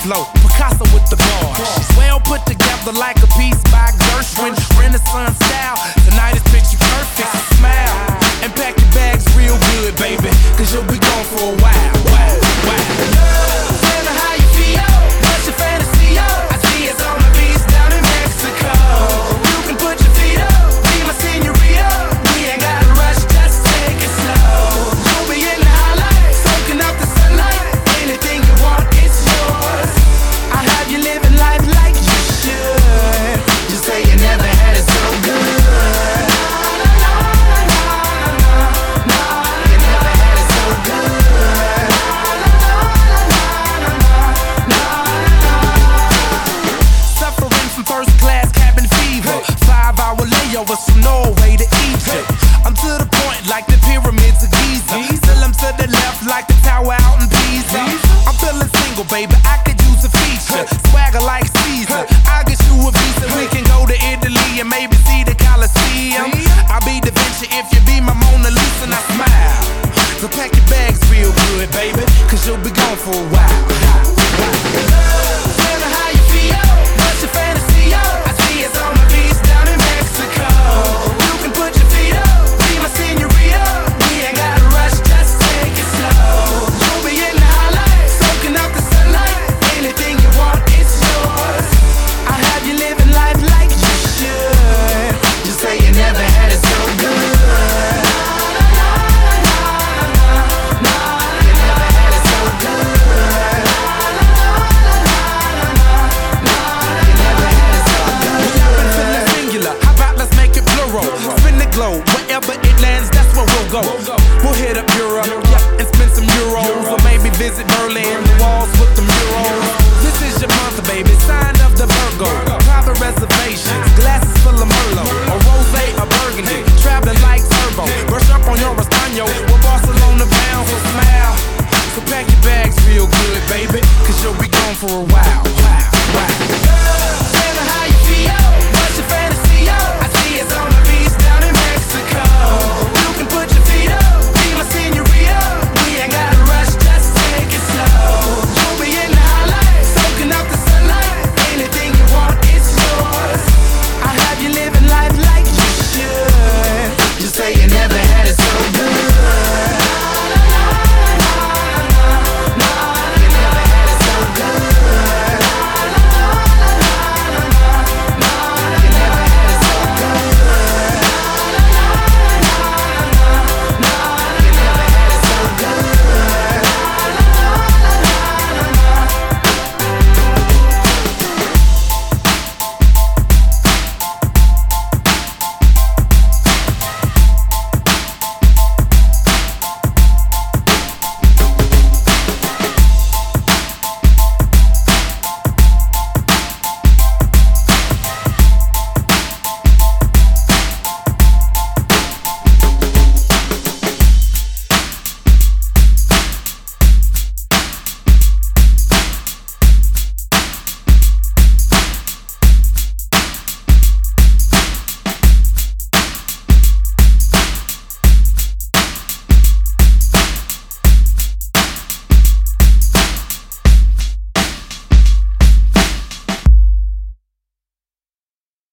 flow, Picasso with the bars. Well put together like a piece by Gershwin, Renaissance style. Tonight is picture perfect. Smile and pack your bags real good, baby, cause you'll be gone for a while. Tell me how you feel, what's your fantasy? I see it's on the beach down in Mexico. You can put your feet up, be my senorita. We ain't gotta rush, just take it slow. You'll be in the highlight, soaking up the sunlight. Anything you want, it's yours. I'll have you living life like you should. Just say you never had it so good. Over from Norway to Egypt. I'm to the point like the pyramids of Giza. Still I'm to the left like the tower out in Pisa. I'm feeling single, baby, I could use a feature. Swagger like Caesar, I'll get you a visa. We can go to Italy and maybe see the Colosseum. I'll be Da Vinci if you be my Mona Lisa and I smile. So pack your bags real good, baby, cause you'll be gone for a while. Tell me how you feel, what's your fantasy? I see it's on the beach down in Mexico. You can put your feet up, be my senorita. We ain't gotta rush, just take it slow. You'll be in the highlight, soaking up the sunlight. Anything you want, it's yours. I'll have you living life like you should. Just say you never had it so good. You never had it so good. You never had it so good. I've been feeling singular, how about let's make it plural? Spin the globe, wherever it lands, that's where we'll go. We'll hit up Europe, yeah, and spend some euros. Or maybe visit Berlin, the walls with the murals. This is your month, baby, sign of the Virgo. Private reservations, glasses full of Merlot. A rosé, a burgundy, traveling like turbo. Brush up on your Espanol, we're Barcelona bound, so smile. So pack your bags real good, baby, cause you'll be gone for a while.